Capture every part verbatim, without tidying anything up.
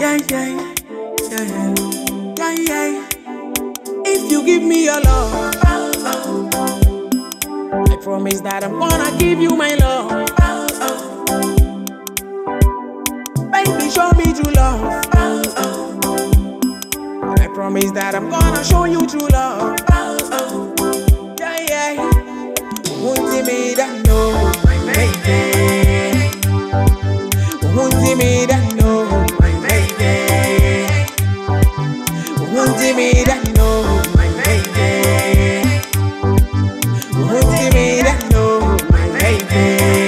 yeah, yeah, yeah, yeah, yeah. If you give me your love, I promise that I'm gonna give you my love. Baby, show me true love. I promise that I'm gonna show you true love. Yeah, yeah. Won't you me that no, baby? Won't you me that no, baby? Won't you me that no, baby? Won't you me that no, baby?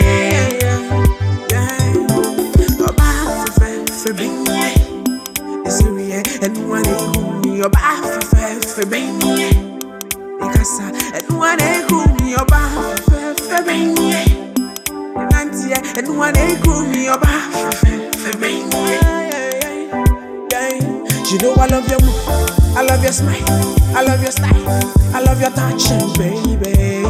Oba fe fe benye, esiriye enwane kumi. Oba fe fe fe benye, ikasa enwane kumi. Oba fe fe benye, nantie enwane kumi. Oba fe fe benye. You know I love your move, I love your smile, I love your style, I love your touching, baby.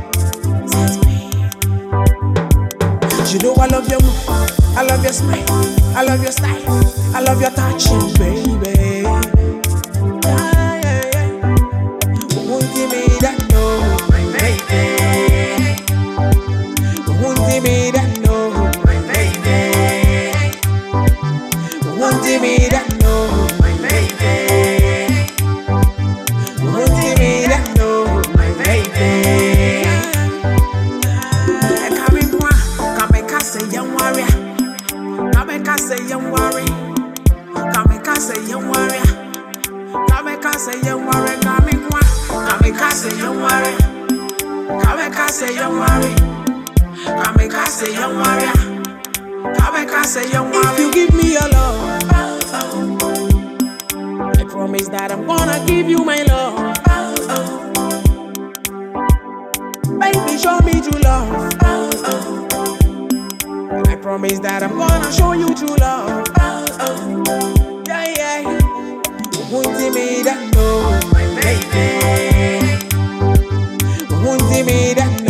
You know I love your move, I love your smile, I love your style, I love your touching, baby. Yeah, yeah, yeah. Won't you me that no, baby? Won't you me that no, baby? Won't you me that no? Say young worry, come and say young worry, come and say young worry, come and say young worry, come and say young worry, come and say young worry, come and say young worry. If you give me your love, I promise that I'm gonna give you my love. Baby, show me true love. I promise that I'm gonna show you true love. Yeah, yeah. Won't you me that no, baby? Won't you me that